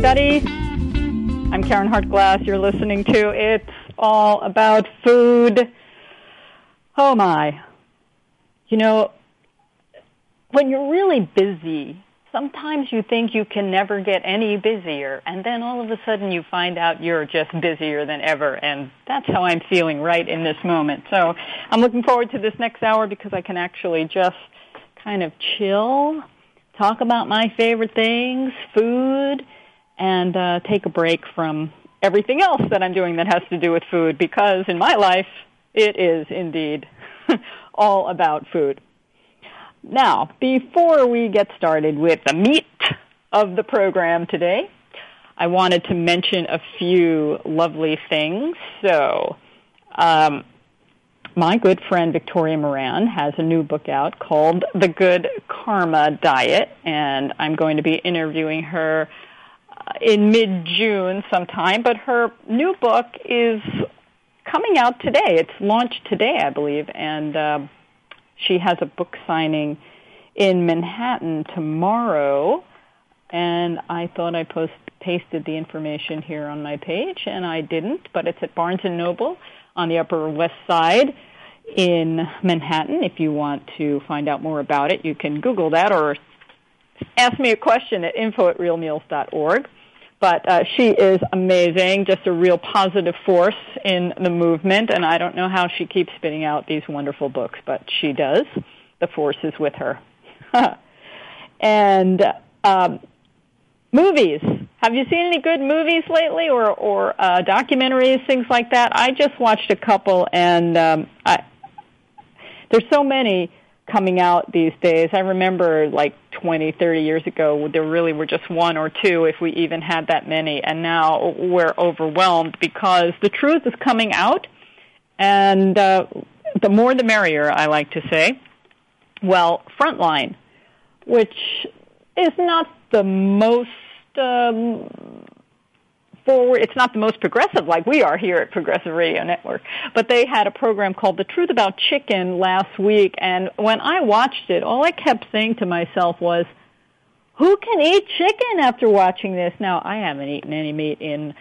everybody. I'm Karen Hart-Glass. You're listening to It's All About Food. Oh, my. You know, when you're really busy, sometimes you think you can never get any busier, and then all of a sudden you find out you're just busier than ever, and that's how I'm feeling right in this moment. So I'm looking forward to this next hour because I can actually just kind of chill, talk about my favorite things, food, and take a break from everything else that I'm doing that has to do with food, because in my life, it is indeed all about food. Now, before we get started with the meat of the program today, I wanted to mention a few lovely things. So, my good friend Victoria Moran has a new book out called The Good Karma Diet, and I'm going to be interviewing her in mid-June sometime, but her new book is coming out today. It's launched today, I believe, and she has a book signing in Manhattan tomorrow, and I thought I pasted the information here on my page, and I didn't, but it's at Barnes & Noble on the Upper West Side in Manhattan. If you want to find out more about it, you can Google that or ask me a question at info@realmeals.org. But she is amazing, just a real positive force in the movement, and I don't know how she keeps spitting out these wonderful books, but she does. The force is with her. And movies. Have you seen any good movies lately or documentaries, things like that? I just watched a couple, and there's so many coming out these days. I remember like 20, 30 years ago, there really were just one or two, if we even had that many, and now we're overwhelmed because the truth is coming out, and the more the merrier, I like to say. Well, Frontline, which is not the most forward, it's not the most progressive like we are here at Progressive Radio Network, but they had a program called The Truth About Chicken last week, and when I watched it, all I kept saying to myself was, who can eat chicken after watching this? Now, I haven't eaten any meat in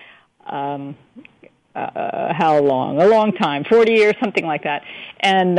how long? A long time, 40 years, something like that, and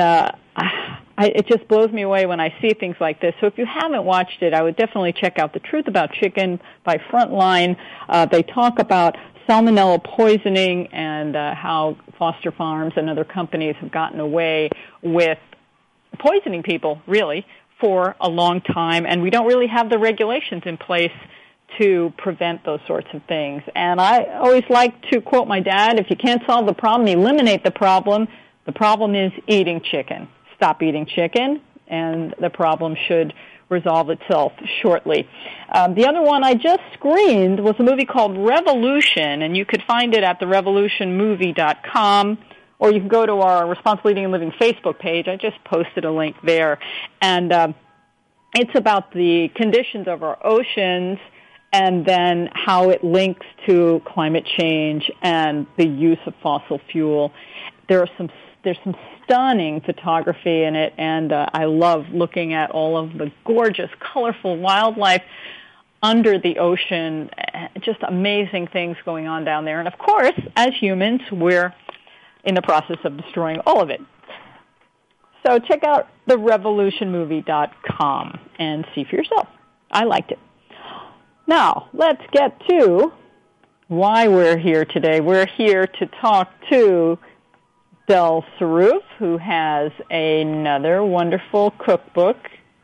it just blows me away when I see things like this. So if you haven't watched it, I would definitely check out The Truth About Chicken by Frontline. They talk about salmonella poisoning and how Foster Farms and other companies have gotten away with poisoning people, really, for a long time, and we don't really have the regulations in place to prevent those sorts of things. And I always like to quote my dad, if you can't solve the problem, eliminate the problem. The problem is eating chicken. Stop eating chicken, and the problem should resolve itself shortly. The other one I just screened was a movie called Revolution, and you could find it at therevolutionmovie.com, or you can go to our Responsible Eating and Living Facebook page. I just posted a link there. And it's about the conditions of our oceans and then how it links to climate change and the use of fossil fuel. There's some stunning photography in it, and I love looking at all of the gorgeous, colorful wildlife under the ocean, just amazing things going on down there. And, of course, as humans, we're in the process of destroying all of it. So check out therevolutionmovie.com and see for yourself. I liked it. Now, let's get to why we're here today. We're here to talk to Del Saroof, who has another wonderful cookbook,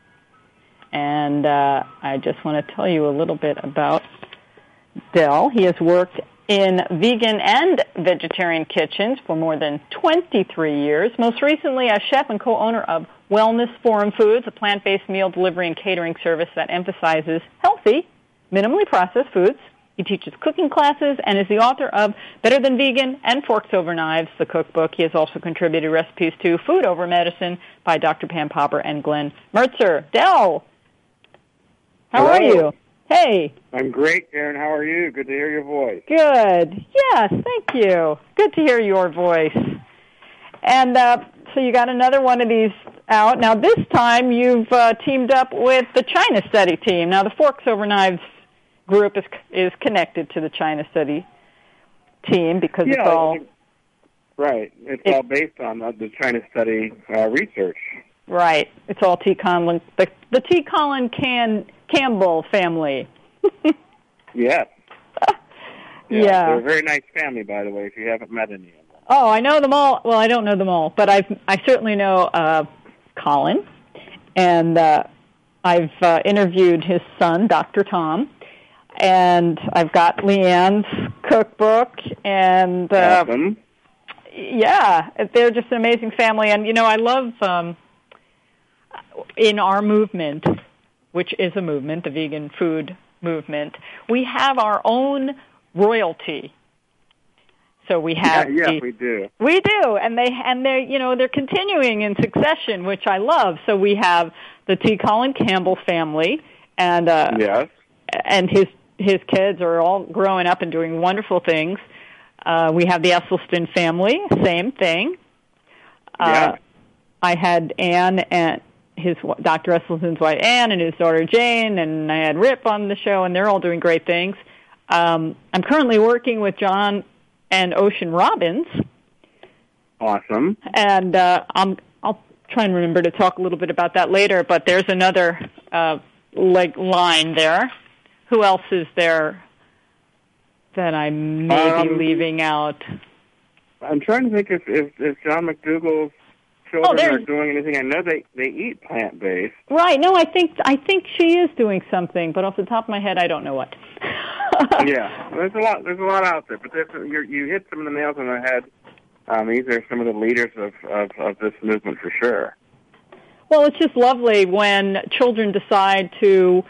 and I just want to tell you a little bit about Del. He has worked in vegan and vegetarian kitchens for more than 23 years, most recently as chef and co-owner of Wellness Forum Foods, a plant-based meal delivery and catering service that emphasizes healthy, minimally processed foods. He teaches cooking classes and is the author of Better Than Vegan and Forks Over Knives, the cookbook. He has also contributed recipes to Food Over Medicine by Dr. Pam Popper and Glenn Mertzer. Del, how are you? Hey. I'm great, Karen. How are you? Good to hear your voice. Good. Yes, thank you. Good to hear your voice. And so you got another one of these out. Now, this time you've teamed up with the China Study team. Now, the Forks Over Knives group is connected to the China Study team because it's all... Right. It's all based on the China Study research. Right. It's all T. Conlon, the T. Colin Campbell family. Yes. Yeah. They're a very nice family, by the way, if you haven't met any of them. Oh, I know them all. Well, I don't know them all, but I certainly know Colin, and I've interviewed his son, Dr. Tom, and I've got Leanne's cookbook, and awesome. Yeah, they're just an amazing family, and I love in our movement, which is a movement, the vegan food movement, we have our own royalty. So we have we do. We do, and they're continuing in succession, which I love. So we have the T. Colin Campbell family, and yes, and his kids are all growing up and doing wonderful things. We have the Esselstyn family, same thing. Yeah. I had Anne and Dr. Esselstyn's wife Anne and his daughter Jane, and I had Rip on the show, and they're all doing great things. I'm currently working with John and Ocean Robbins. Awesome. And I'll try and remember to talk a little bit about that later, but there's another line there. Who else is there that I may be leaving out? I'm trying to think if John McDougall's children are doing anything. I know they eat plant-based. Right. No, I think she is doing something, but off the top of my head, I don't know what. Yeah, there's a lot out there, but you hit some of the nails on the head. These are some of the leaders of this movement for sure. Well, it's just lovely when children decide to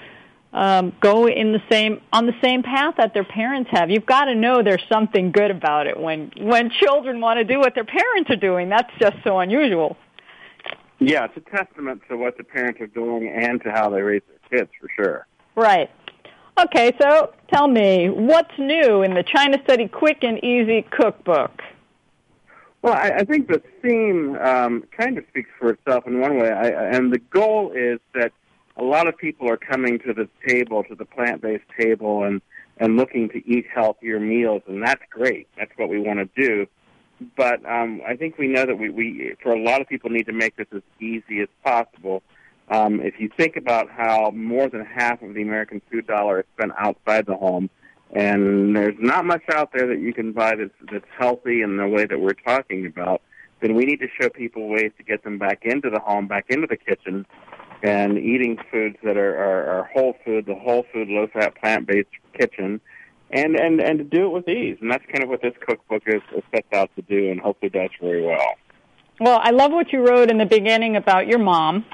go on the same path that their parents have. You've got to know there's something good about it when children want to do what their parents are doing. That's just so unusual. Yeah, it's a testament to what the parents are doing and to how they raise their kids, for sure. Right. Okay, so tell me, what's new in the China Study Quick and Easy Cookbook? Well, I think the theme kind of speaks for itself in one way, and the goal is that a lot of people are coming to the table, to the plant-based table, and looking to eat healthier meals, and that's great. That's what we want to do. But I think we know that we for a lot of people, need to make this as easy as possible. If you think about how more than half of the American food dollar is spent outside the home, and there's not much out there that you can buy that's healthy in the way that we're talking about, then we need to show people ways to get them back into the home, back into the kitchen, and eating foods that are whole food, the whole food, low-fat, plant-based kitchen, and to do it with ease. And that's kind of what this cookbook is set out to do, and hopefully does very well. Well, I love what you wrote in the beginning about your mom,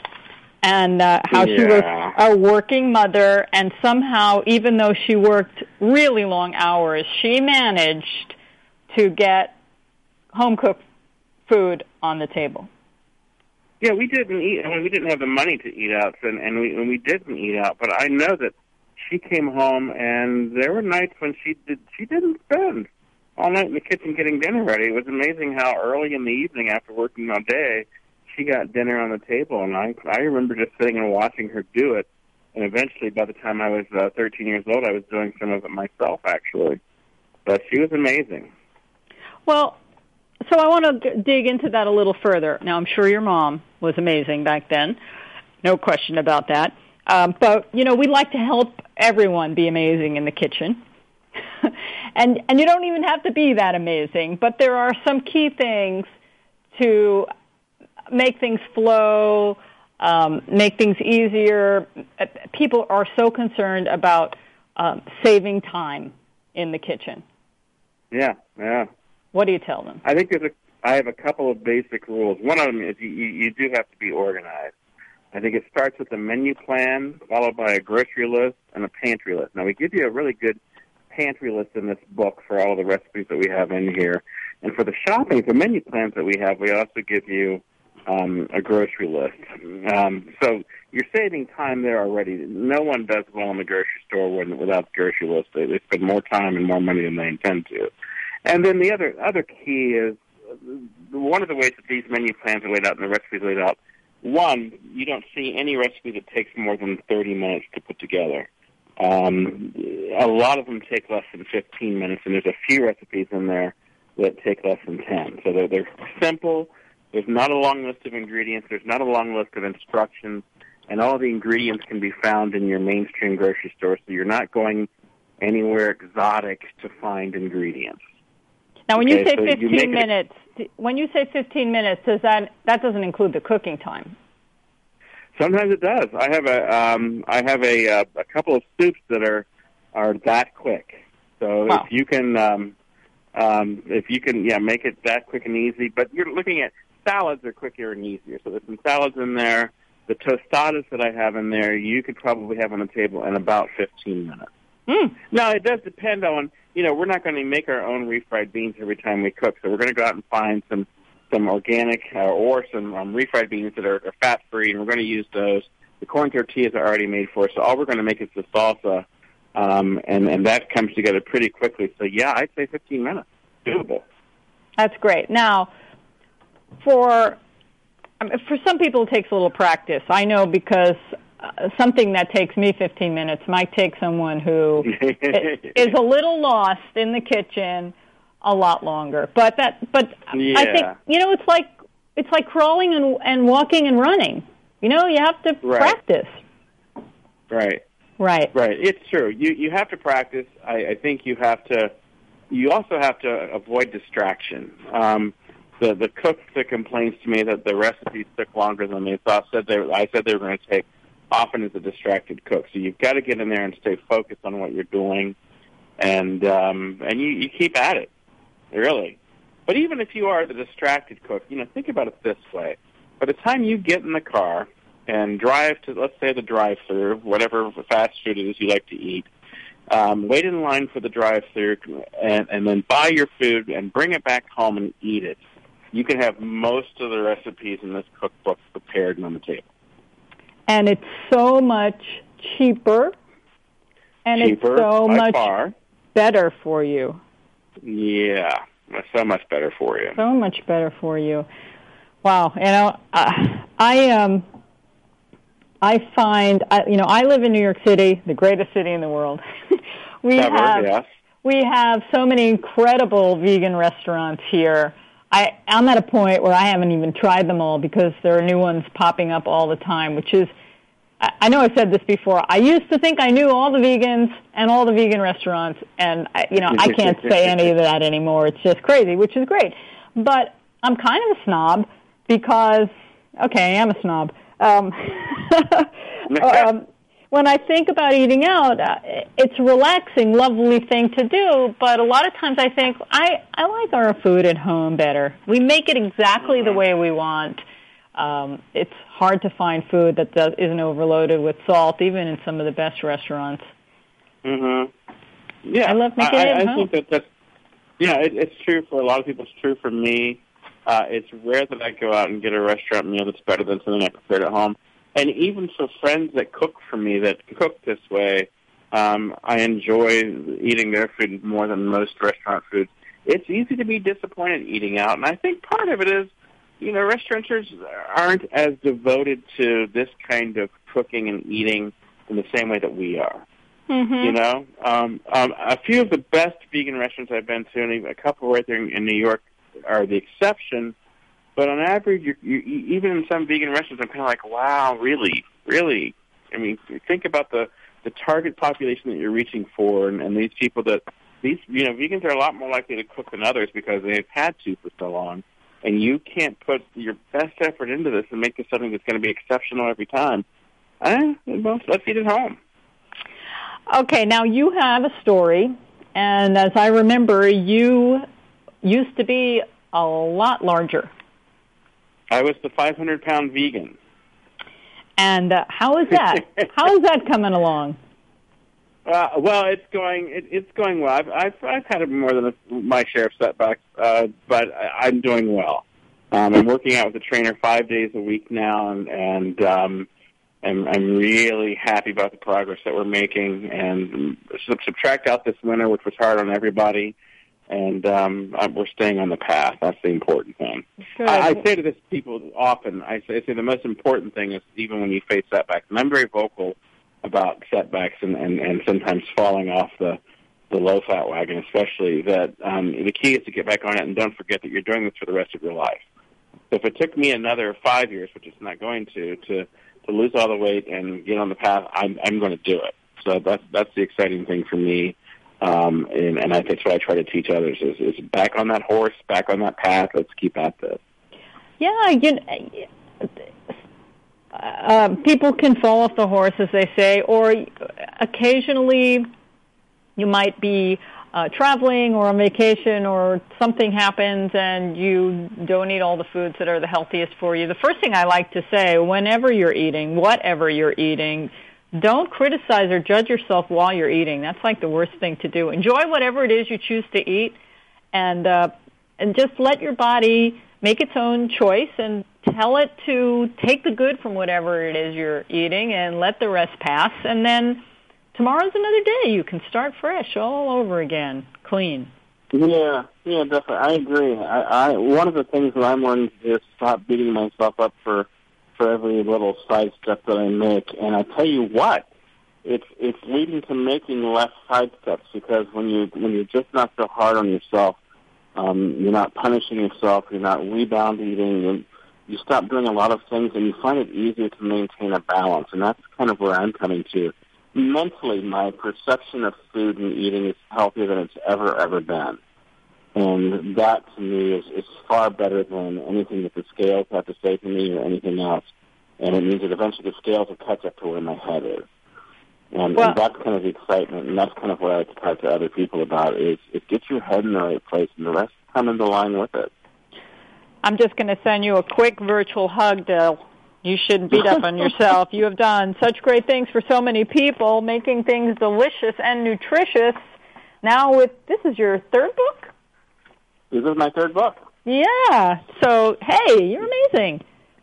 and how she was a working mother, and somehow, even though she worked really long hours, she managed to get home-cooked food on the table. Yeah, we didn't eat. I mean, we didn't have the money to eat out, and we didn't eat out. But I know that she came home, and there were nights when she didn't spend all night in the kitchen getting dinner ready. It was amazing how early in the evening, after working all day, she got dinner on the table, and I remember just sitting and watching her do it, and eventually, by the time I was 13 years old, I was doing some of it myself, actually. But she was amazing. Well, so I want to dig into that a little further. Now, I'm sure your mom was amazing back then, no question about that. But, we like to help everyone be amazing in the kitchen. and you don't even have to be that amazing, but there are some key things to make things flow, make things easier. People are so concerned about saving time in the kitchen. Yeah. What do you tell them? I think I have a couple of basic rules. One of them is you do have to be organized. I think it starts with a menu plan, followed by a grocery list and a pantry list. Now, we give you a really good pantry list in this book for all of the recipes that we have in here. And for the shopping, for menu plans that we have, we also give you a grocery list. So you're saving time there already. No one does well in the grocery store without the grocery list. They spend more time and more money than they intend to. And then the other key is, one of the ways that these menu plans are laid out and the recipes are laid out, one, you don't see any recipe that takes more than 30 minutes to put together. A lot of them take less than 15 minutes, and there's a few recipes in there that take less than 10. So they're simple. There's not a long list of ingredients. There's not a long list of instructions. And all the ingredients can be found in your mainstream grocery store, so you're not going anywhere exotic to find ingredients. Now, when you say 15 minutes, does that doesn't include the cooking time? Sometimes it does. I have a couple of soups that are that quick. So wow. if you can make it that quick and easy. But you're looking at salads are quicker and easier. So there's some salads in there. The tostadas that I have in there, you could probably have on the table in about 15 minutes. Mm. Now, it does depend on, we're not going to make our own refried beans every time we cook. So we're going to go out and find some organic or some refried beans that are fat-free, and we're going to use those. The corn tortillas are already made for us, so all we're going to make is the salsa, and that comes together pretty quickly. So, yeah, I'd say 15 minutes. Doable. That's great. Now, for some people, it takes a little practice. I know because something that takes me 15 minutes might take someone who is a little lost in the kitchen a lot longer. But yeah. I think, it's like crawling and walking and running. You have to practice. Right. It's true. You have to practice. I think you also have to avoid distraction. The cook that complains to me that the recipes took longer than they thought I said they were going to take often is a distracted cook. So you've got to get in there and stay focused on what you're doing, and you keep at it. Really. But even if you are the distracted cook, think about it this way. By the time you get in the car and drive to, let's say, the drive-thru, whatever fast food it is you like to eat, wait in line for the drive-thru and then buy your food and bring it back home and eat it, you can have most of the recipes in this cookbook prepared and on the table. And it's so much cheaper, and it's so much better for you. Yeah, so much better for you. So much better for you. Wow. I find, I live in New York City, the greatest city in the world. We have so many incredible vegan restaurants here. I'm at a point where I haven't even tried them all because there are new ones popping up all the time, which is, I know I've said this before, I used to think I knew all the vegans and all the vegan restaurants, and, I can't say any of that anymore. It's just crazy, which is great. But I'm kind of a snob because, okay, I am a snob. When I think about eating out, it's a relaxing, lovely thing to do, but a lot of times I think, I like our food at home better. We make it exactly the way we want. It's hard to find food that isn't overloaded with salt, even in some of the best restaurants. Mm-hmm. Yeah. I love making it at home. I think that's it's true for a lot of people. It's true for me. It's rare that I go out and get a restaurant meal that's better than something I prepared at home. And even for friends that cook for me that cook this way, I enjoy eating their food more than most restaurant foods. It's easy to be disappointed eating out, and I think part of it is, restaurateurs aren't as devoted to this kind of cooking and eating in the same way that we are. Mm-hmm. A few of the best vegan restaurants I've been to, and a couple right there in New York, are the exception. But on average, you even in some vegan restaurants, I'm kind of like, wow, really? I mean, think about the target population that you're reaching for, and these people vegans are a lot more likely to cook than others because they've had to for so long. And you can't put your best effort into this and make this something that's going to be exceptional every time. Well, let's eat at home. Okay, now you have a story, and as I remember, you used to be a lot larger. I was the 500-pound vegan. And how is that? How is that coming along? Well, it's going well. I've had more than my share of setbacks, but I'm doing well. I'm working out with a trainer 5 days a week now, and I'm really happy about the progress that we're making. And subtract out this winter, which was hard on everybody, and we're staying on the path. That's the important thing. I say to this people often, I say the most important thing is even when you face setbacks, and I'm very vocal about setbacks and sometimes falling off the low-fat wagon, especially, that the key is to get back on it and don't forget that you're doing this for the rest of your life. So if it took me another 5 years, which it's not going to lose all the weight and get on the path, I'm going to do it. So that's the exciting thing for me, and I think that's what I try to teach others is back on that horse, back on that path. Let's keep at this. Yeah, people can fall off the horse, as they say, or occasionally you might be traveling or on vacation or something happens and you don't eat all the foods that are the healthiest for you. The first thing I like to say, whenever you're eating, whatever you're eating, don't criticize or judge yourself while you're eating. That's like the worst thing to do. Enjoy whatever it is you choose to eat, and just let your body make its own choice and tell it to take the good from whatever it is you're eating and let the rest pass. And then tomorrow's another day. You can start fresh all over again, clean. Yeah, definitely. I agree. I one of the things that I'm learning to do is stop beating myself up for every little side step that I make. And I tell you what, it's leading to making less side steps, because when you're just not so hard on yourself, you're not punishing yourself, you're not rebound eating, and you stop doing a lot of things, and you find it easier to maintain a balance. And that's kind of where I'm coming to. Mentally, my perception of food and eating is healthier than it's ever been. And that, to me, is far better than anything that the scales have to say to me or anything else. And it means that eventually the scales will catch up to where my head is. And that's kind of the excitement, and that's kind of what I like to talk to other people about, is get your head in the right place, and the rest come into line with it. I'm just going to send you a quick virtual hug, Dale. You shouldn't beat up on yourself. You have done such great things for so many people, making things delicious and nutritious. Now this is your third book? This is my third book. Yeah. So, hey, you're amazing.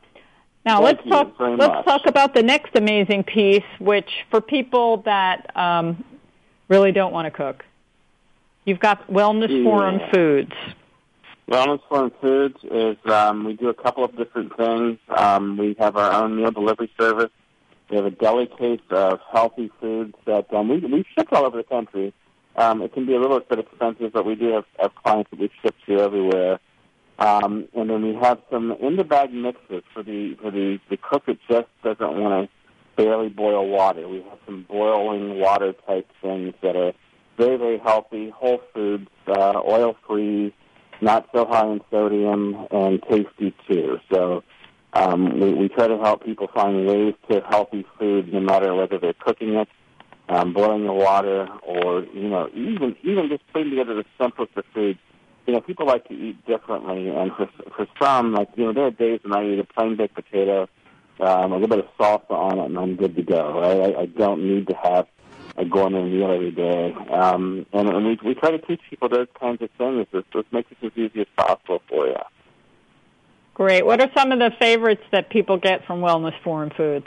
Now let's talk about the next amazing piece, which for people that really don't want to cook. You've got Wellness Forum Foods. Wellness Forum Foods is, we do a couple of different things. We have our own meal delivery service. We have a deli case of healthy foods that we ship all over the country. It can be a little bit expensive, but we do have clients that we ship to everywhere. And then we have some in-the-bag mixes for the cook that just doesn't want to barely boil water. We have some boiling water type things that are very, very healthy, whole foods, oil-free, not so high in sodium, and tasty too. So we try to help people find ways to healthy food, no matter whether they're cooking it, boiling the water, or even just putting together the simplest of foods. People like to eat differently, and for some, there are days when I eat a plain baked potato, a little bit of salsa on it, and I'm good to go. Right? I don't need to have a gourmet meal every day. And we try to teach people those kinds of things. Let's make this as easy as possible for you. Great. What are some of the favorites that people get from Wellness Forum Foods?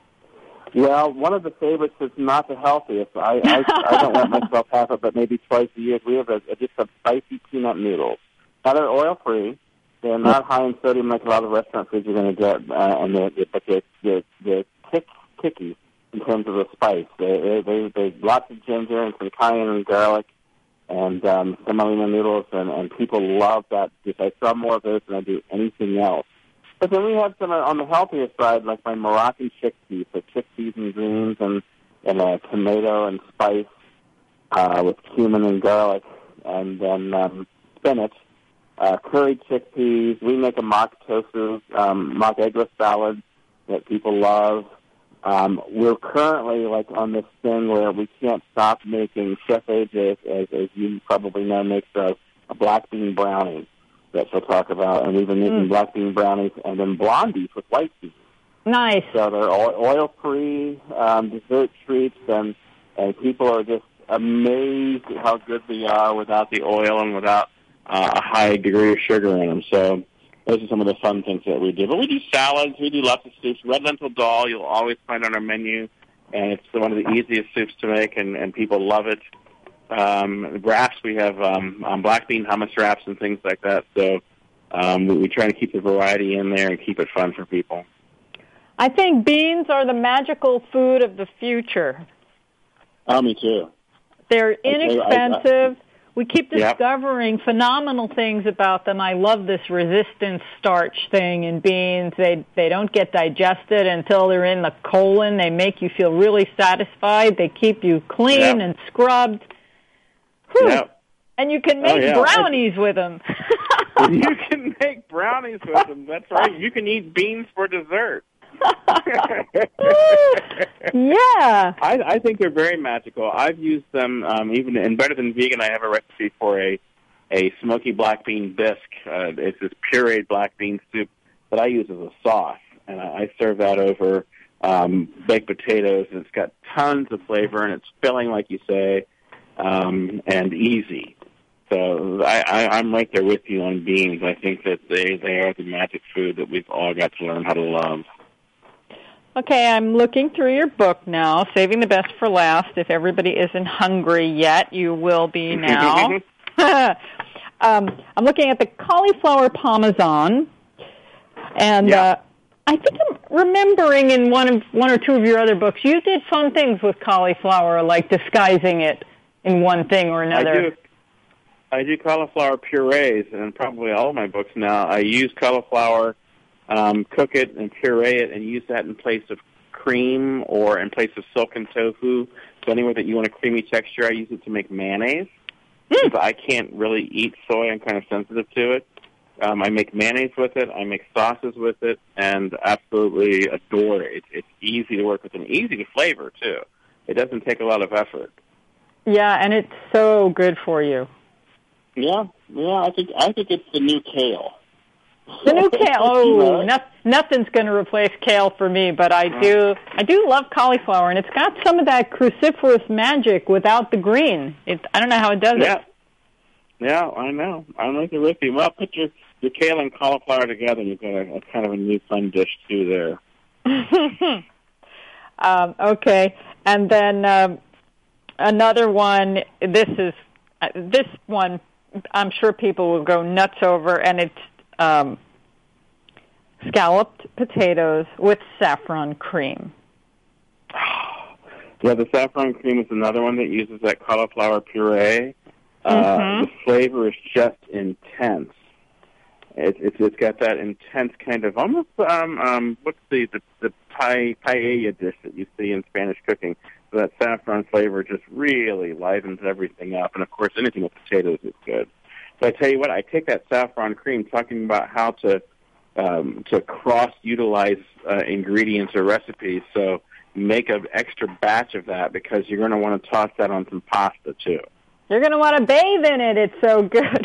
Well, one of the favorites is not the healthiest. I don't let myself have it, but maybe twice a year. We have just a spicy peanut noodles. Now, they're oil-free. They're not high in sodium like a lot of restaurant foods you're going to get, but they're kicky in terms of the spice. There's lots of ginger and some cayenne and garlic and semolina noodles, and people love that dish. I sell more of those than I do anything else. But then we have some on the healthier side, like my Moroccan chickpeas, so chickpeas and greens and a tomato and spice with cumin and garlic, and then spinach, curried chickpeas. We make a mock tofu, mock eggless salad that people love. We're currently on this thing where we can't stop making. Chef AJ, as you probably know, makes a black bean brownie that she'll talk about, and we've been making black bean brownies and then blondies with white beans. Nice. So they're oil-free dessert treats, and people are just amazed at how good they are without the oil and without a high degree of sugar in them. So those are some of the fun things that we do. But we do salads, we do lots of soups. Red lentil dal you'll always find on our menu, and it's one of the easiest soups to make, and people love it. Wraps, we have black bean hummus wraps and things like that. So we try to keep the variety in there and keep it fun for people. I think beans are the magical food of the future. Oh, me too. They're inexpensive. We keep discovering Yep. phenomenal things about them. I love this resistance starch thing in beans. They don't get digested until they're in the colon. They make you feel really satisfied. They keep you clean and scrubbed. Whew. Yep. And you can make brownies with them. You can make brownies with them. That's right. You can eat beans for dessert. Yeah. I think they're very magical. I've used them even in Better Than Vegan. I have a recipe for a smoky black bean bisque. It's this pureed black bean soup that I use as a sauce, and I serve that over baked potatoes. And it's got tons of flavor, and it's filling, like you say, and easy. So I'm right there with you on beans. I think that they are the magic food that we've all got to learn how to love. Okay, I'm looking through your book now, Saving the Best for Last. If everybody isn't hungry yet, you will be now. I'm looking at the cauliflower parmesan, and I think I'm remembering in one or two of your other books, you did fun things with cauliflower, like disguising it in one thing or another. I do cauliflower purees, and probably all of my books now. I use cauliflower, cook it and puree it, and use that in place of cream or in place of silken tofu. So anywhere that you want a creamy texture, I use it to make mayonnaise. Because I can't really eat soy. I'm kind of sensitive to it. I make mayonnaise with it. I make sauces with it, and absolutely adore it. It's easy to work with and easy to flavor, too. It doesn't take a lot of effort. Yeah, and it's so good for you. Yeah. I think it's the new kale. The new kale. Oh, nothing's going to replace kale for me, but I do love cauliflower, and it's got some of that cruciferous magic without the green. I don't know how it does it. Yeah, I know. I'm right there with you. Well, put your kale and cauliflower together, and you've got a kind of a new fun dish too there. Okay, and then another one. This one I'm sure people will go nuts over, and it's scalloped potatoes with saffron cream. Yeah, the saffron cream is another one that uses that cauliflower puree. The flavor is just intense. It's got that intense kind of almost what's the paella dish that you see in Spanish cooking. So that saffron flavor just really livens everything up, and of course anything with potatoes is good. So I tell you what, I take that saffron cream, talking about how to cross-utilize ingredients or recipes. So make an extra batch of that because you're going to want to toss that on some pasta too. You're going to want to bathe in it. It's so good.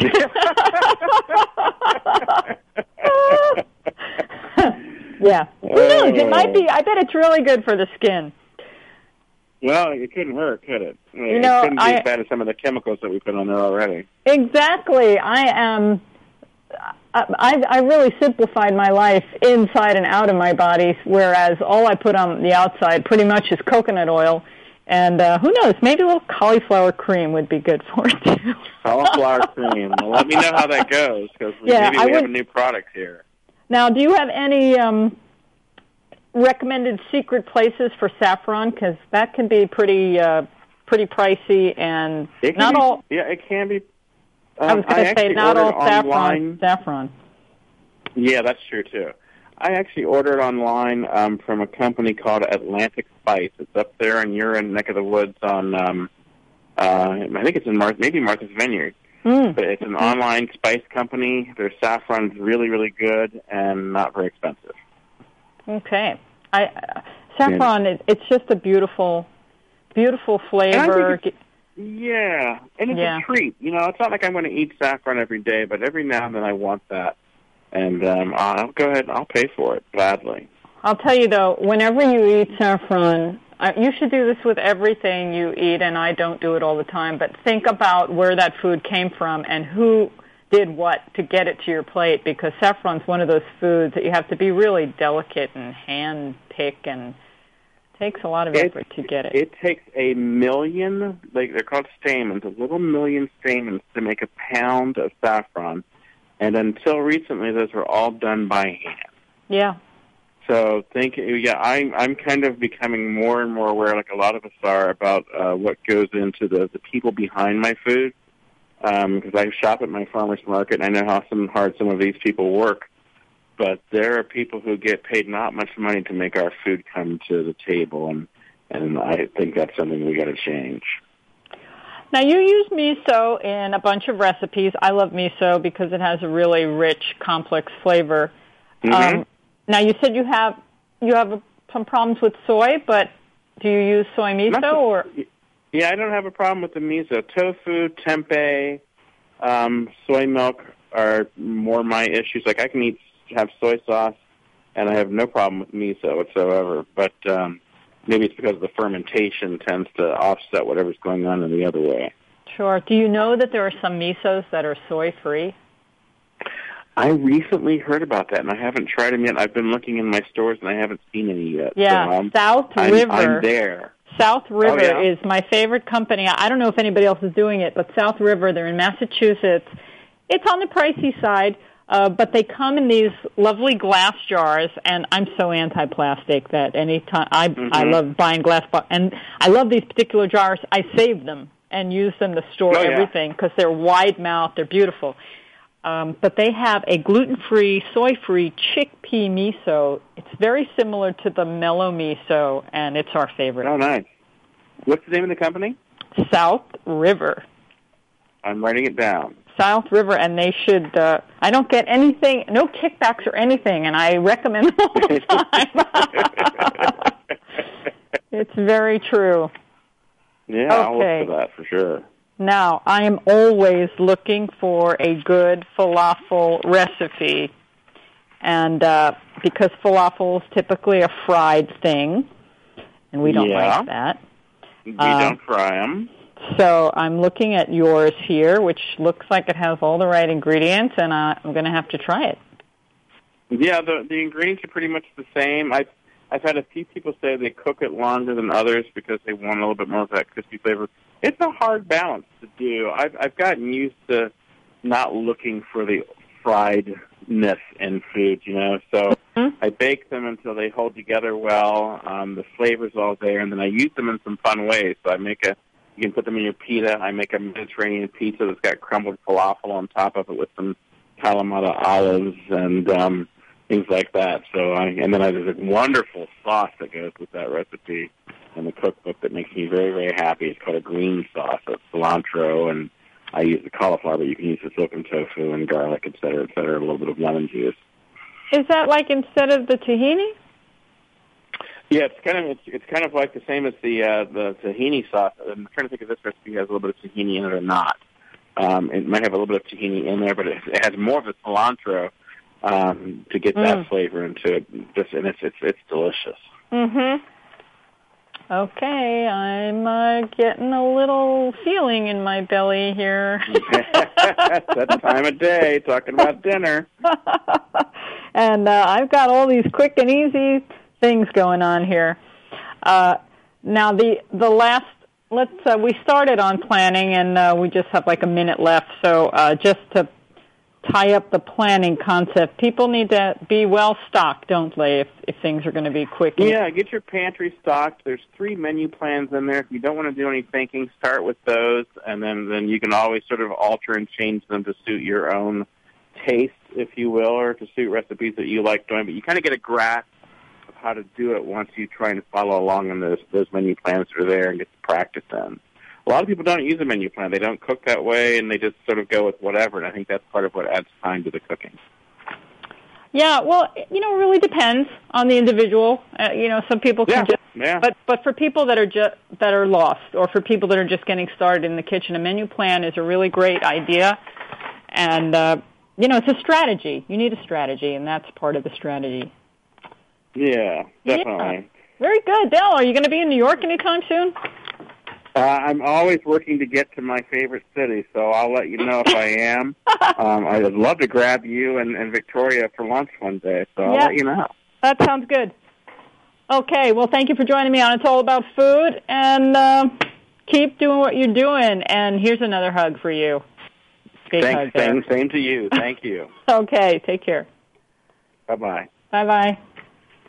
Yeah. Who knows? It might be. I bet it's really good for the skin. Well, it couldn't hurt, could it? You know, it couldn't be as bad as some of the chemicals that we put on there already. Exactly. I really simplified my life inside and out of my body, whereas all I put on the outside pretty much is coconut oil. And who knows, maybe a little cauliflower cream would be good for it, too. Cauliflower cream. Well, let me know how that goes, because maybe we have a new product here. Now, do you have any recommended secret places for saffron? Because that can be pretty pricey, and not all... Yeah, it can be. I was going to say, not all saffron. Yeah, that's true, too. I actually ordered online from a company called Atlantic Spice. It's up there in your neck of the woods on, I think it's in maybe Martha's Vineyard. But it's an online spice company. Their saffron's really, really good and not very expensive. Okay. Saffron, it's just a beautiful, beautiful flavor. And it's a treat. You know, it's not like I'm going to eat saffron every day, but every now and then I want that. And I'll go ahead and I'll pay for it gladly. I'll tell you, though, whenever you eat saffron, you should do this with everything you eat, and I don't do it all the time, but think about where that food came from and who did what to get it to your plate, because saffron's one of those foods that you have to be really delicate and hand pick, and it takes a lot of effort to get it. It takes a million, they're called stamens, a little million stamens to make a pound of saffron. And until recently, those were all done by hand. Yeah. So I'm kind of becoming more and more aware, like a lot of us are, about what goes into the people behind my food. Because I shop at my farmer's market, and I know how hard some of these people work. But there are people who get paid not much money to make our food come to the table, and I think that's something we got to change. Now, you use miso in a bunch of recipes. I love miso because it has a really rich, complex flavor. Mm-hmm. Now, you said you have some problems with soy, but do you use soy miso or? Yeah, I don't have a problem with the miso. Tofu, tempeh, soy milk are more my issues. Like I can have soy sauce, and I have no problem with miso whatsoever. But maybe it's because the fermentation tends to offset whatever's going on in the other way. Sure. Do you know that there are some misos that are soy-free? I recently heard about that, and I haven't tried them yet. I've been looking in my stores, and I haven't seen any yet. Yeah, so South River. I'm there. South River yeah? is my favorite company. I don't know if anybody else is doing it, but South River, they're in Massachusetts. It's on the pricey side, but they come in these lovely glass jars, and I'm so anti-plastic that anytime I love buying glass, and I love these particular jars. I save them and use them to store everything because they're wide-mouthed, they're beautiful. But they have a gluten-free, soy-free chickpea miso. It's very similar to the mellow miso, and it's our favorite. Oh, nice. What's the name of the company? South River. I'm writing it down. South River, and they should, I don't get anything, no kickbacks or anything, and I recommend them all the time. It's very true. Yeah, I'll look for that for sure. Now, I am always looking for a good falafel recipe, and because falafel is typically a fried thing, and we don't like that. We don't fry them. So I'm looking at yours here, which looks like it has all the right ingredients, and I'm going to have to try it. Yeah, the ingredients are pretty much the same. I've had a few people say they cook it longer than others because they want a little bit more of that crispy flavor. It's a hard balance to do. I've gotten used to not looking for the friedness in food, So I bake them until they hold together well. The flavor's all there, and then I use them in some fun ways. So you can put them in your pita. I make a Mediterranean pizza that's got crumbled falafel on top of it with some Kalamata olives and things like that. So and then there's a wonderful sauce that goes with that recipe in the cookbook that makes me very, very happy. It's called a green sauce. It's cilantro, and I use the cauliflower, but you can use the silken tofu and garlic, et cetera, a little bit of lemon juice. Is that like instead of the tahini? Yeah, it's kind of like the same as the tahini sauce. I'm trying to think if this recipe has a little bit of tahini in it or not. It might have a little bit of tahini in there, but it has more of the cilantro to get that flavor into it. And it's delicious. Mm-hmm. Okay, I'm getting a little feeling in my belly here. That's the time of day, talking about dinner. And I've got all these quick and easy things going on here. Now, the last, we started on planning, and we just have like a minute left, so just to tie up the planning concept, people need to be well stocked, don't they, if things are going to be quick? Yeah, get your pantry stocked. There's 3 menu plans in there. If you don't want to do any thinking, start with those, and then you can always sort of alter and change them to suit your own taste, if you will, or to suit recipes that you like doing. But you kind of get a grasp of how to do it once you try and follow along on those menu plans that are there and get to practice them. A lot of people don't use a menu plan. They don't cook that way, and they just sort of go with whatever, and I think that's part of what adds time to the cooking. Yeah, well, it really depends on the individual. Some people can but for people that are lost, or for people that are just getting started in the kitchen, a menu plan is a really great idea, and it's a strategy. You need a strategy, and that's part of the strategy. Yeah, definitely. Yeah. Very good. Dell, are you going to be in New York anytime soon? I'm always working to get to my favorite city, so I'll let you know if I am. I'd love to grab you and Victoria for lunch one day, so I'll let you know. That sounds good. Okay, well, thank you for joining me on It's All About Food, and keep doing what you're doing, and here's another hug for you. Thanks, same to you. Thank you. Okay, take care. Bye-bye. Bye-bye.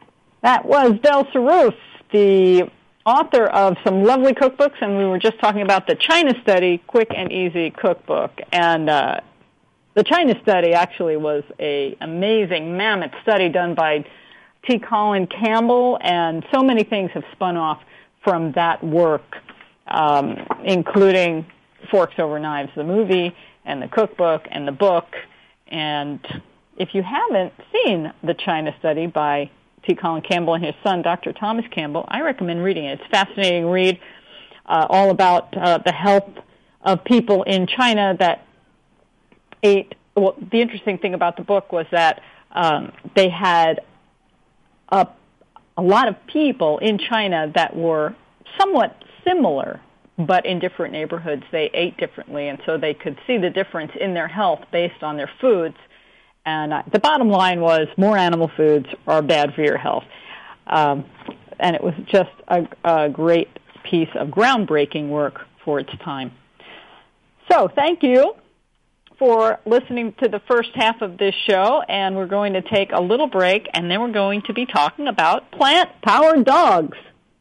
That was Del Saruf, the author of some lovely cookbooks, and we were just talking about the China Study Quick and Easy Cookbook. And the China Study actually was an amazing mammoth study done by T. Colin Campbell, and so many things have spun off from that work, including Forks Over Knives, the movie, and the cookbook, and the book. And if you haven't seen the China Study by T. Colin Campbell and his son, Dr. Thomas Campbell, I recommend reading it. It's a fascinating read, all about the health of people in China that ate. Well, the interesting thing about the book was that they had a lot of people in China that were somewhat similar, but in different neighborhoods. They ate differently, and so they could see the difference in their health based on their foods. And the bottom line was more animal foods are bad for your health. And it was just a great piece of groundbreaking work for its time. So thank you for listening to the first half of this show, and we're going to take a little break, and then we're going to be talking about plant-powered dogs.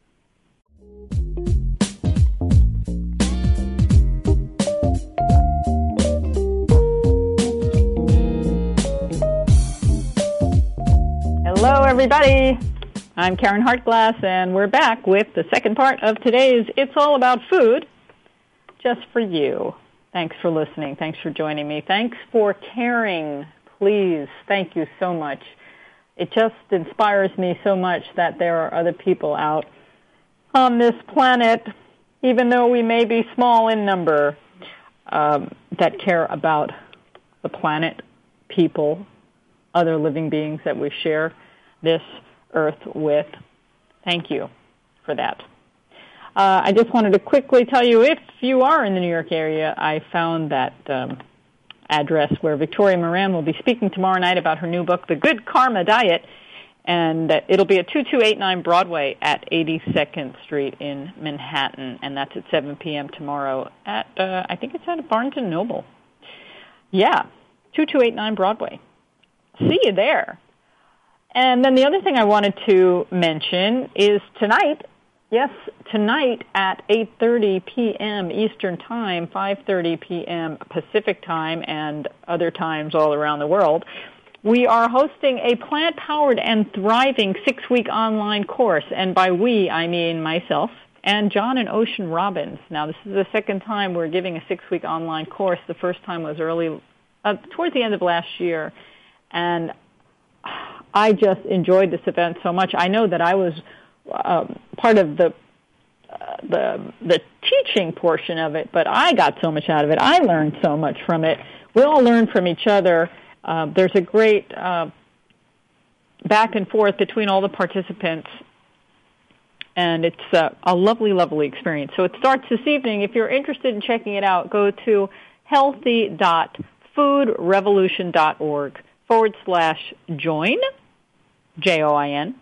Hello, everybody. I'm Karen Hartglass, and we're back with the second part of today's It's All About Food, just for you. Thanks for listening. Thanks for joining me. Thanks for caring. Please, thank you so much. It just inspires me so much that there are other people out on this planet, even though we may be small in number, that care about the planet, people, other living beings that we share this earth with. Thank you for that. I just wanted to quickly tell you, if you are in the New York area, I found that address where Victoria Moran will be speaking tomorrow night about her new book, The Good Karma Diet, and it'll be at 2289 Broadway at 82nd Street in Manhattan, and that's at 7 p.m. tomorrow at, I think it's at Barnes & Noble. Yeah, 2289 Broadway. See you there. And then the other thing I wanted to mention is tonight, yes, tonight at 8:30 p.m. Eastern Time, 5:30 p.m. Pacific Time, and other times all around the world, we are hosting a plant-powered and thriving 6-week online course. And by we, I mean myself and John and Ocean Robbins. Now, this is the second time we're giving a 6-week online course. The first time was towards the end of last year. And I just enjoyed this event so much. I know that I was part of the teaching portion of it, but I got so much out of it. I learned so much from it. We all learn from each other. There's a great back and forth between all the participants, and it's a lovely, lovely experience. So it starts this evening. If you're interested in checking it out, go to healthy.foodrevolution.org/join, JOIN,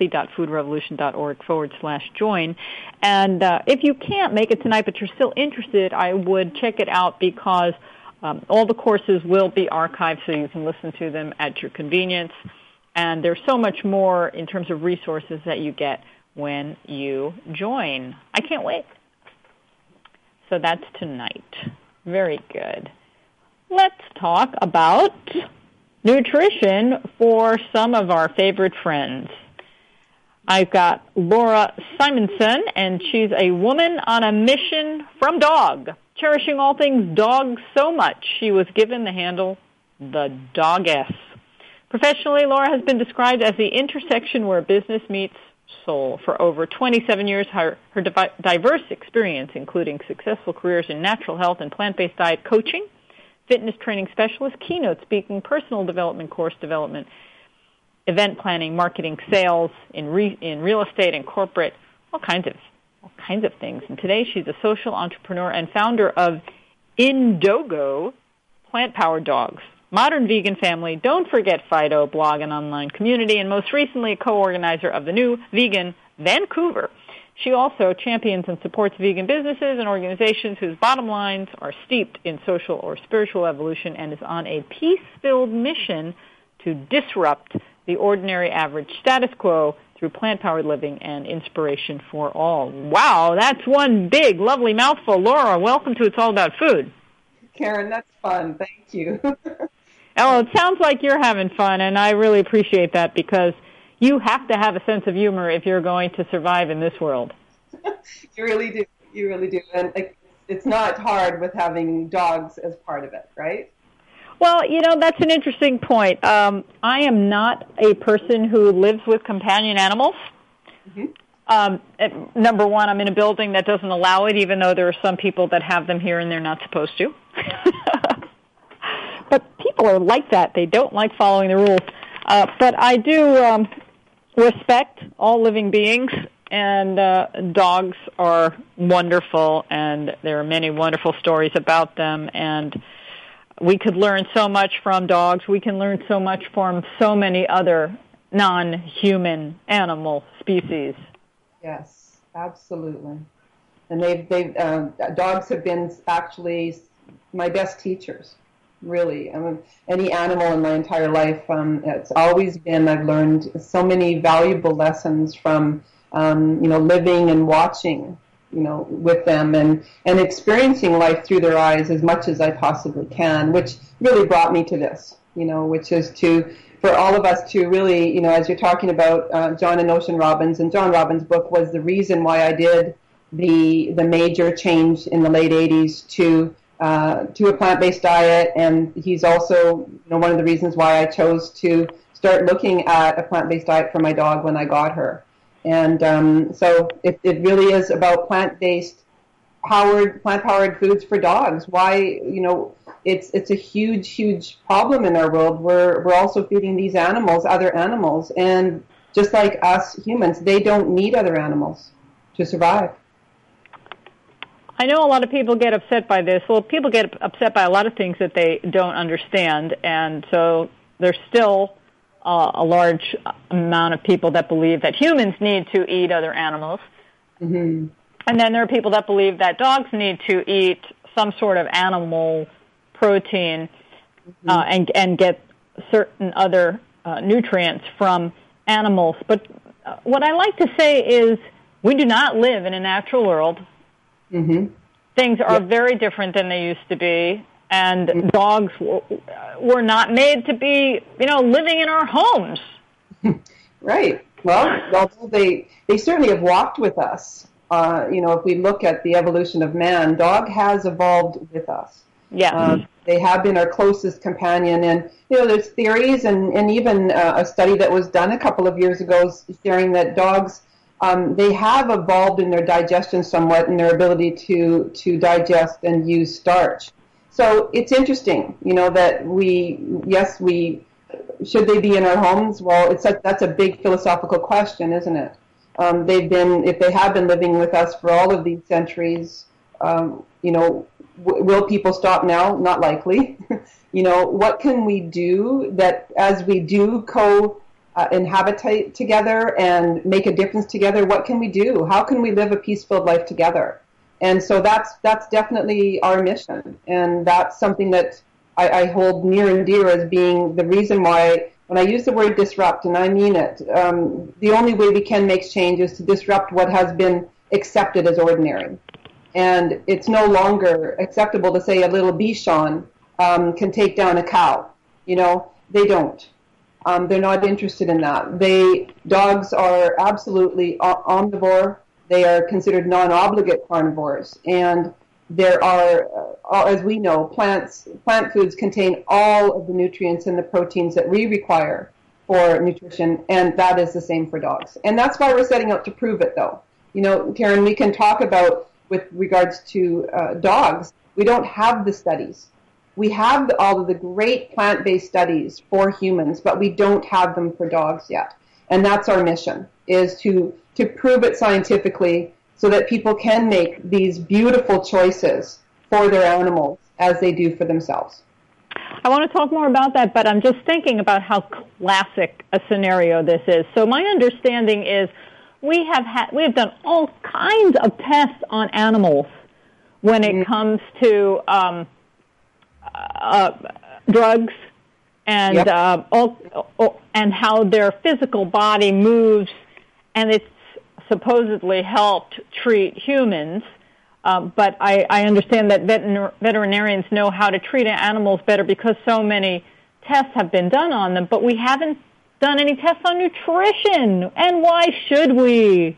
healthy.foodrevolution.org/join. And if you can't make it tonight, but you're still interested, I would check it out because all the courses will be archived so you can listen to them at your convenience. And there's so much more in terms of resources that you get when you join. I can't wait. So that's tonight. Very good. Let's talk about nutrition for some of our favorite friends. I've got Laura Simonson, and she's a woman on a mission from dog, cherishing all things dog so much she was given the handle the Doggess. Professionally, Laura has been described as the intersection where business meets soul. For over 27 years, her diverse experience, including successful careers in natural health and plant-based diet coaching, fitness training specialist, keynote speaking, personal development, course development, event planning, marketing, sales, in real estate and corporate, all kinds of things. And today she's a social entrepreneur and founder of Indogo plant-powered dogs, modern vegan family, Don't Forget Fido blog and online community, and most recently a co-organizer of the new Vegan Vancouver. She also champions and supports vegan businesses and organizations whose bottom lines are steeped in social or spiritual evolution and is on a peace-filled mission to disrupt the ordinary average status quo through plant-powered living and inspiration for all. Wow, that's one big, lovely mouthful. Laura, welcome to It's All About Food. Karen, that's fun. Thank you. Oh, it sounds like you're having fun, and I really appreciate that because you have to have a sense of humor if you're going to survive in this world. You really do. You really do. And it's not hard with having dogs as part of it, right? Well, that's an interesting point. I am not a person who lives with companion animals. Mm-hmm. Number one, I'm in a building that doesn't allow it, even though there are some people that have them here and they're not supposed to. But people are like that. They don't like following the rules. But I do respect all living beings, and dogs are wonderful, and there are many wonderful stories about them, and we could learn so much from dogs. We can learn so much from so many other non-human animal species. Yes, absolutely. And dogs have been actually my best teachers, really. I mean, any animal in my entire life, it's always been, I've learned so many valuable lessons from, living and watching, with them and experiencing life through their eyes as much as I possibly can, which really brought me to this, which is for all of us to really, as you're talking about John and Ocean Robbins, and John Robbins' book was the reason why I did the major change in the late 80s to a plant-based diet, and he's also one of the reasons why I chose to start looking at a plant-based diet for my dog when I got her. And so it really is about plant-powered foods for dogs. Why, it's a huge problem in our world. We're also feeding these animals other animals, and just like us humans, they don't need other animals to survive. I know a lot of people get upset by this. Well, people get upset by a lot of things that they don't understand, and so there's still a large amount of people that believe that humans need to eat other animals. Mm-hmm. And then there are people that believe that dogs need to eat some sort of animal protein and get certain other nutrients from animals. But what I like to say is we do not live in a natural world. Mm-hmm. Things are very different than they used to be. And dogs were not made to be, living in our homes. Right. Well, they certainly have walked with us. If we look at the evolution of man, dog has evolved with us. Yeah. They have been our closest companion. And, there's theories and even a study that was done a couple of years ago sharing that dogs, they have evolved in their digestion somewhat in their ability to digest and use starch. So it's interesting, that should they be in our homes? Well, that's a big philosophical question, isn't it? If they have been living with us for all of these centuries, will people stop now? Not likely. What can we do that as we do inhabit together and make a difference together? What can we do? How can we live a peaceful life together? And so that's definitely our mission, and that's something that I hold near and dear as being the reason why, when I use the word disrupt, and I mean it, the only way we can make change is to disrupt what has been accepted as ordinary. And it's no longer acceptable to say a little Bichon can take down a cow. They don't. They're not interested in that. Dogs are absolutely omnivore. They are considered non-obligate carnivores, and there are, as we know, plant foods contain all of the nutrients and the proteins that we require for nutrition, and that is the same for dogs. And that's why we're setting out to prove it, though. Karen, we can talk about, with regards to dogs, we don't have the studies. We have all of the great plant-based studies for humans, but we don't have them for dogs yet. And that's our mission, is to prove it scientifically so that people can make these beautiful choices for their animals as they do for themselves. I want to talk more about that, but I'm just thinking about how classic a scenario this is. So my understanding is we have done all kinds of tests on animals when it comes to drugs and and how their physical body moves and it's supposedly helped treat humans. But I understand that veterinarians know how to treat animals better because so many tests have been done on them, but we haven't done any tests on nutrition. And why should we?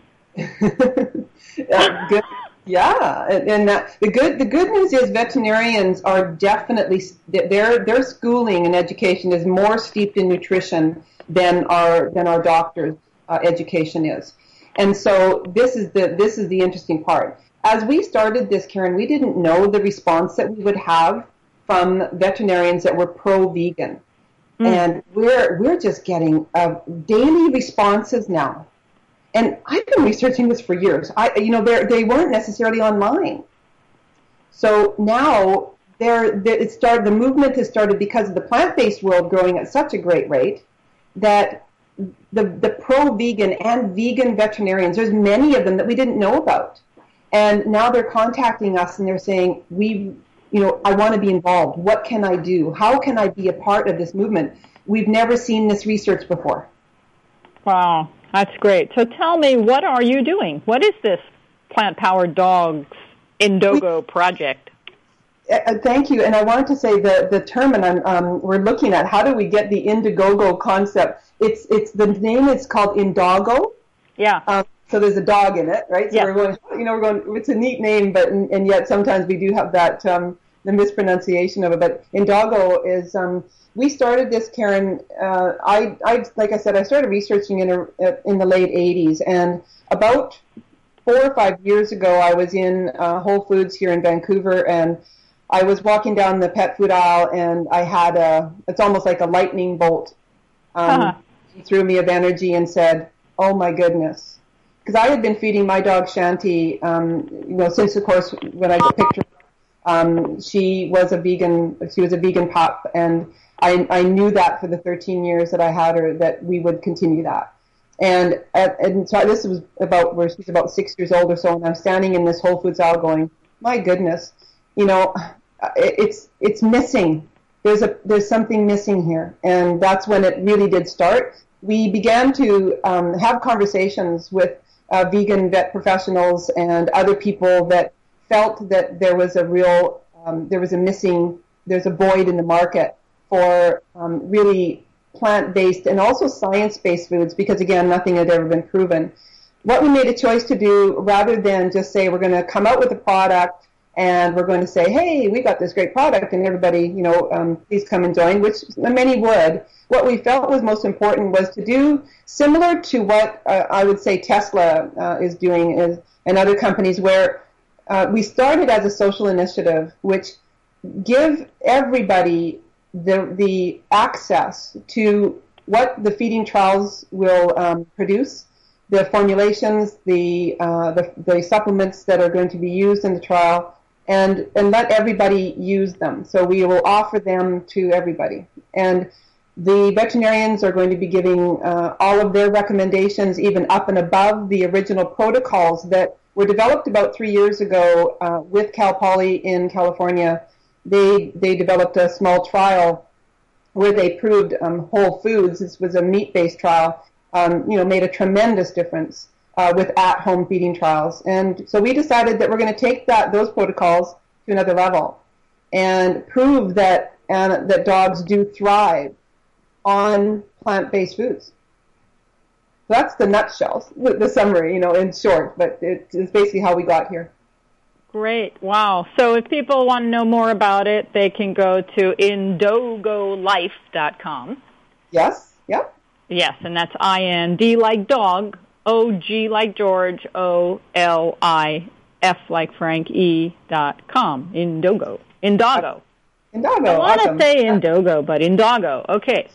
Good. Yeah, and the good news is veterinarians are definitely their schooling and education is more steeped in nutrition than our doctors' education is, and so this is the interesting part. As we started this, Karen, we didn't know the response that we would have from veterinarians that were pro-vegan, and we're just getting daily responses now. And I've been researching this for years. They weren't necessarily online. So now the movement has started because of the plant-based world growing at such a great rate that the pro-vegan and vegan veterinarians, there's many of them that we didn't know about. And now they're contacting us and they're saying, I want to be involved. What can I do? How can I be a part of this movement? We've never seen this research before. Wow. That's great. So tell me, what are you doing? What is this Plant-Powered Dogs Indoggo project? Thank you. And I wanted to say the term, and we're looking at how do we get the Indoggo concept. It's the name is called Indoggo. Yeah. So there's a dog in it, right? So yeah. we're going. It's a neat name, but and yet sometimes we do have that the mispronunciation of it. But Indoggo is. We started this, Karen. I like I said, I started researching in the late '80s, and about 4 or 5 years ago, I was in Whole Foods here in Vancouver, and I was walking down the pet food aisle, and I had it's almost like a lightning bolt through me of energy, and said, "Oh my goodness," because I had been feeding my dog Shanti, since of course when I picked her, she was a vegan pup, and I knew that for the 13 years that I had her that we would continue that. And so this was about where she's about 6 years old or so, and I'm standing in this Whole Foods aisle going, my goodness, it's missing. There's something missing here, and that's when it really did start. We began to have conversations with vegan vet professionals and other people that felt that there was a real there's a void in the market for really plant-based and also science-based foods, because again, nothing had ever been proven. What we made a choice to do, rather than just say we're going to come out with a product and we're going to say, hey, we got this great product and everybody, please come and join, which many would. What we felt was most important was to do similar to what I would say Tesla is doing and other companies, where we started as a social initiative, which give everybody the access to what the feeding trials will produce, the formulations, the supplements that are going to be used in the trial, and let everybody use them. So we will offer them to everybody. And the veterinarians are going to be giving all of their recommendations, even up and above the original protocols that were developed about 3 years ago with Cal Poly in California. They developed a small trial where they proved Whole Foods, this was a meat-based trial, made a tremendous difference with at-home feeding trials. And so we decided that we're going to take those protocols to another level and prove that dogs do thrive on plant-based foods. So that's the nutshell, the summary, in short, but it's basically how we got here. Great. Wow. So if people want to know more about it, they can go to indoggolife.com. Yes. Yep. Yes, and that's IND like dog, OG like George, OLIF like Frank, E.com. Indoggo. Indoggo. Indoggo. I want awesome. to say Indoggo, but Indoggo. Okay.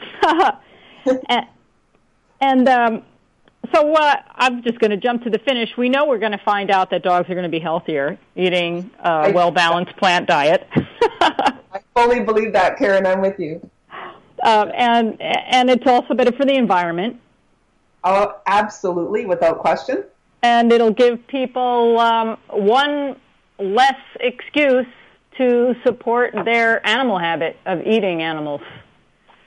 So I'm just going to jump to the finish. We know we're going to find out that dogs are going to be healthier eating a well-balanced plant diet. I fully believe that, Karen. I'm with you. And it's also better for the environment. Oh, absolutely, without question. And it'll give people one less excuse to support their animal habit of eating animals.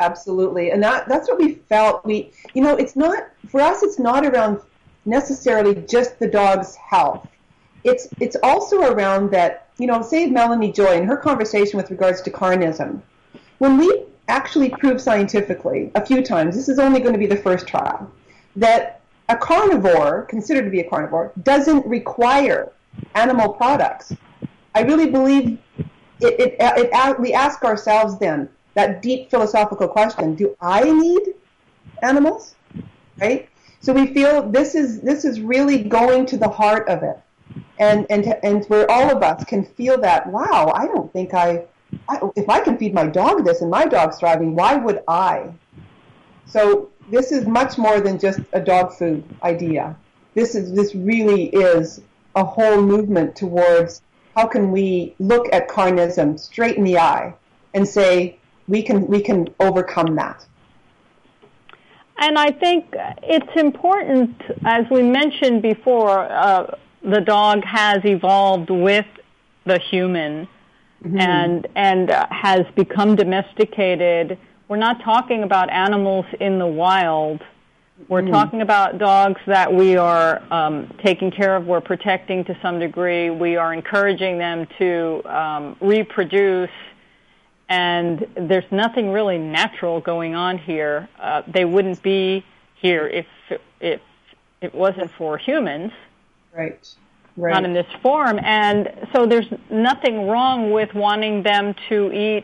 Absolutely. And that's what we felt. It's not, for us, it's not around necessarily just the dog's health. It's also around that, say Melanie Joy in her conversation with regards to carnism. When we actually prove scientifically a few times, this is only going to be the first trial, that a carnivore, considered to be a carnivore, doesn't require animal products. I really believe we ask ourselves then that deep philosophical question: do I need animals? Right? So we feel this is really going to the heart of it, and where all of us can feel that. Wow, I don't think if I can feed my dog this and my dog's thriving, why would I? So this is much more than just a dog food idea. This really is a whole movement towards how can we look at carnism straight in the eye and say we can overcome that. And I think it's important, as we mentioned before, the dog has evolved with the human. Mm-hmm. and has become domesticated. We're not talking about animals in the wild. We're talking about dogs that we are taking care of, we're protecting to some degree. We are encouraging them to reproduce, and there's nothing really natural going on here. They wouldn't be here if it wasn't for humans. Right. Not in this form. And so there's nothing wrong with wanting them to eat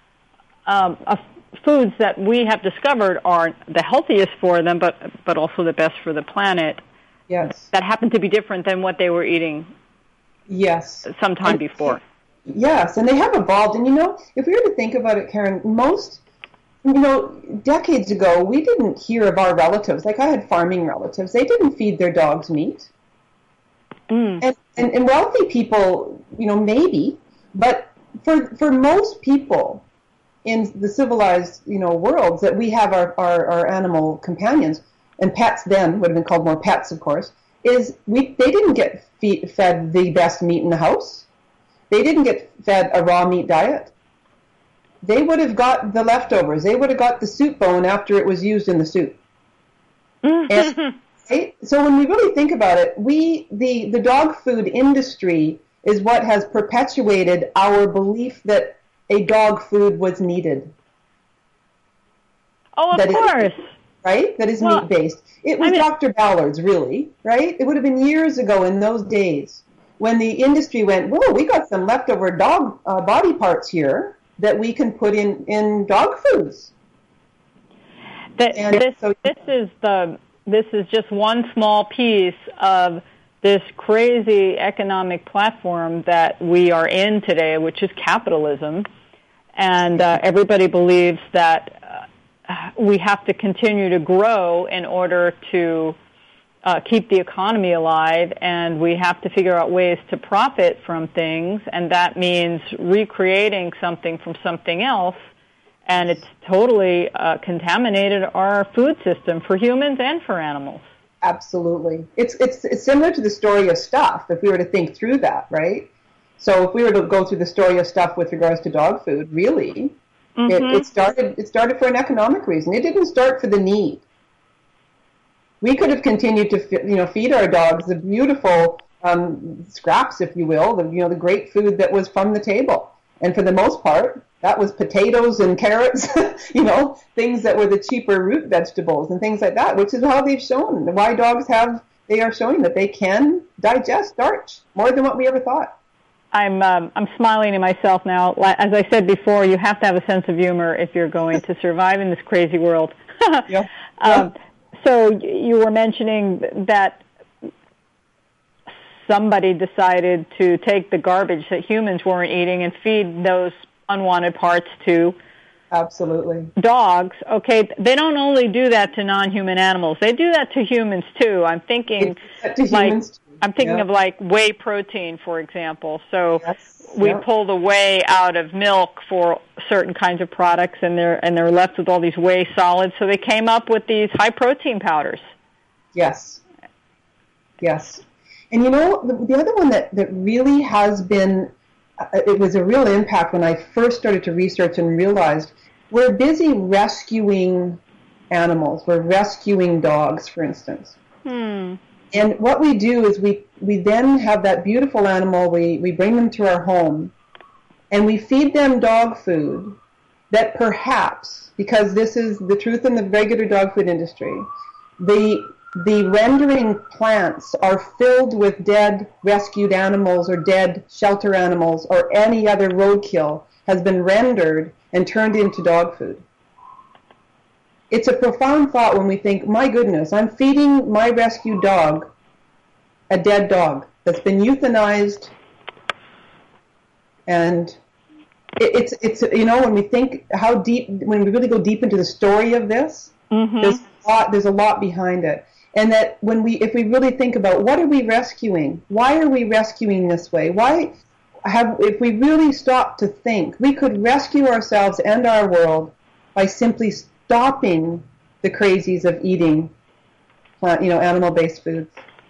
foods that we have discovered are the healthiest for them, but also the best for the planet. Yes. That happen to be different than what they were eating. Yes. Sometime before. Yes, and they have evolved. And if we were to think about it, Karen, most decades ago, we didn't hear of our relatives. Like I had farming relatives. They didn't feed their dogs meat. And wealthy people, maybe, but for most people in the civilized, worlds that we have our animal companions, and pets then would have been called more pets, of course, they didn't get fed the best meat in the house. They didn't get fed a raw meat diet. They would have got the leftovers. They would have got the soup bone after it was used in the soup. Right? So when we really think about it, the dog food industry is what has perpetuated our belief that a dog food was needed. Oh, of course. Right? That is meat-based. It was Dr. Ballard's, really, right? It would have been years ago in those days when the industry went, whoa, we got some leftover dog body parts here that we can put in dog foods. This is just one small piece of this crazy economic platform that we are in today, which is capitalism. And everybody believes that we have to continue to grow in order to keep the economy alive, and we have to figure out ways to profit from things, and that means recreating something from something else. And it's totally contaminated our food system for humans and for animals. Absolutely. It's similar to the story of stuff, if we were to think through that, right? So if we were to go through the story of stuff with regards to dog food, really, it started for an economic reason. It didn't start for the need. We could have continued to feed our dogs the beautiful scraps, if you will, the great food that was from the table. And for the most part, that was potatoes and carrots, things that were the cheaper root vegetables and things like that, which is how they've shown why dogs they are showing that they can digest starch more than what we ever thought. I'm smiling to myself now. As I said before, you have to have a sense of humor if you're going to survive in this crazy world. Yeah. So you were mentioning that somebody decided to take the garbage that humans weren't eating and feed those unwanted parts to absolutely dogs. Okay, they don't only do that to non-human animals; they do that to humans too. I'm thinking of like whey protein, for example. So we pull the whey out of milk for certain kinds of products, and they're left with all these whey solids. So they came up with these high protein powders. Yes. And the other one that really has been, it was a real impact when I first started to research and realized we're busy rescuing animals. We're rescuing dogs, for instance. And what we do is we then have that beautiful animal, we bring them to our home, and we feed them dog food that perhaps, because this is the truth in the regular dog food industry, the rendering plants are filled with dead rescued animals or dead shelter animals or any other roadkill has been rendered and turned into dog food. It's a profound thought when we think, my goodness, I'm feeding my rescued dog a dead dog that's been euthanized. And it's when we think how deep, when we really go deep into the story of this, there's a lot behind it. And that if we really think about what are we rescuing? Why are we rescuing this way? If we really stop to think, we could rescue ourselves and our world by simply stopping the crazies of eating, animal-based foods.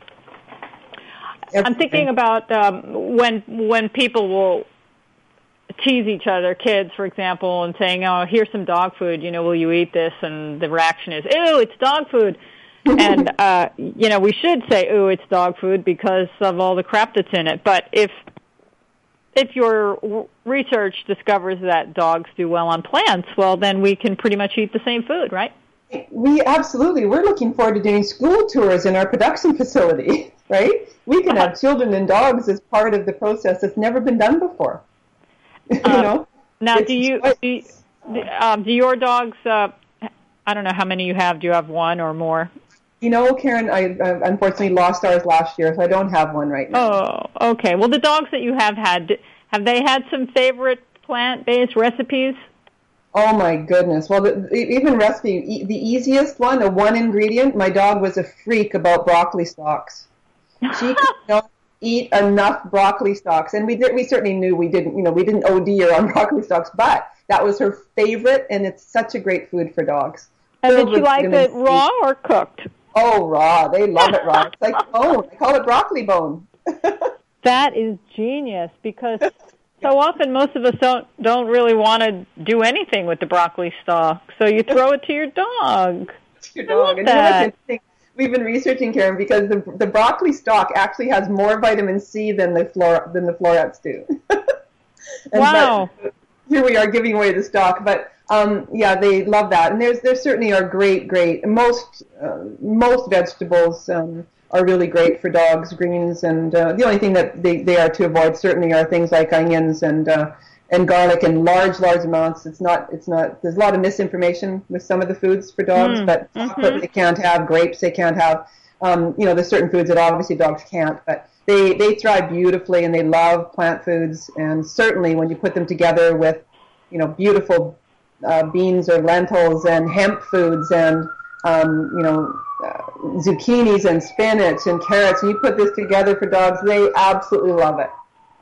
I'm thinking about when people will tease each other, kids, for example, and saying, "Oh, here's some dog food. Will you eat this?" And the reaction is, "Ew, it's dog food." And we should say, "Ooh, it's dog food," because of all the crap that's in it. But if your research discovers that dogs do well on plants, well, then we can pretty much eat the same food, right? We're looking forward to doing school tours in our production facility, right? We can have children and dogs as part of the process that's never been done before. Now, do your dogs? I don't know how many you have. Do you have one or more? Karen, I unfortunately lost ours last year, so I don't have one right now. Oh, okay. Well, the dogs that you have they had some favorite plant-based recipes? Oh, my goodness. Well, even recipe, the easiest one, a one ingredient, my dog was a freak about broccoli stalks. She could not eat enough broccoli stalks. And we certainly knew we didn't OD her on broccoli stalks, but that was her favorite, and it's such a great food for dogs. And did you like it raw or cooked? Oh, raw. They love it raw. It's like bone. I call it broccoli bone. That is genius, because so often most of us don't really want to do anything with the broccoli stalk. So you throw it to your dog. Your dog. And what's interesting? We've been researching, Karen, because the broccoli stalk actually has more vitamin C than the florets do. Wow. Here we are giving away the stalk, but they love that. And there certainly are great. Most vegetables are really great for dogs, greens, and the only thing that they are to avoid certainly are things like onions and garlic in large amounts. There's a lot of misinformation with some of the foods for dogs, but chocolate they can't have, grapes they can't have. There's certain foods that obviously dogs can't, but they thrive beautifully, and they love plant foods. And certainly when you put them together with, beautiful beans or lentils and hemp foods and zucchinis and spinach and carrots, and you put this together for dogs, they absolutely love it.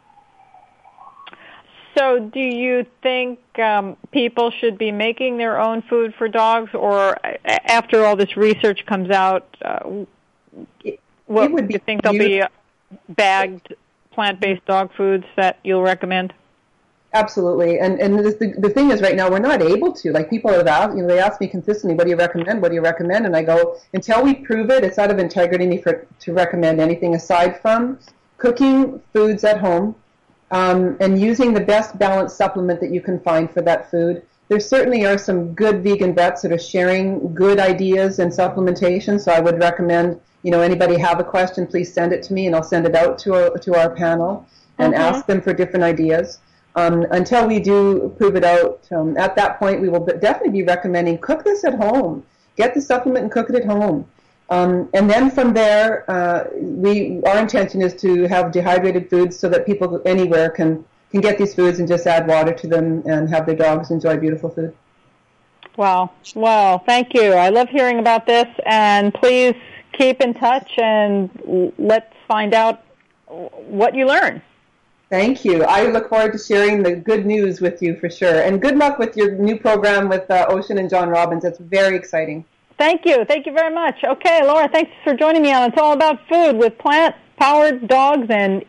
So do you think people should be making their own food for dogs, or after all this research comes out, do you think there'll be bagged plant-based dog foods that you'll recommend? Absolutely. And the thing is, right now, we're not able to. Like, people have asked, they ask me consistently, what do you recommend? What do you recommend? And I go, until we prove it, it's out of integrity to recommend anything aside from cooking foods at home, and using the best balanced supplement that you can find for that food. There certainly are some good vegan vets that are sharing good ideas and supplementation, so I would recommend, anybody have a question, please send it to me, and I'll send it out to our panel and ask them for different ideas. Until we do prove it out, at that point we will definitely be recommending cook this at home. Get the supplement and cook it at home. And then from there, our intention is to have dehydrated foods so that people anywhere can get these foods and just add water to them and have their dogs enjoy beautiful food. Wow. Thank you. I love hearing about this, and please keep in touch and let's find out what you learn. Thank you. I look forward to sharing the good news with you for sure. And good luck with your new program with Ocean and John Robbins. It's very exciting. Thank you. Thank you very much. Okay, Laura, thanks for joining me on It's All About Food with plant-powered dogs and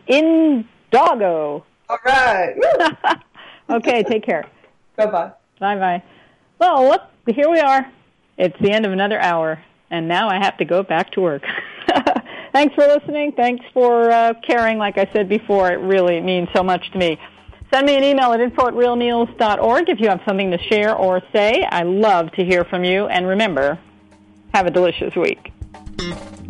Indoggo. All right. Okay, take care. Bye-bye. Bye-bye. Well, look, here we are. It's the end of another hour, and now I have to go back to work. Thanks for listening. Thanks for caring. Like I said before, it really means so much to me. Send me an email at info@realmeals.org if you have something to share or say. I love to hear from you. And remember, have a delicious week.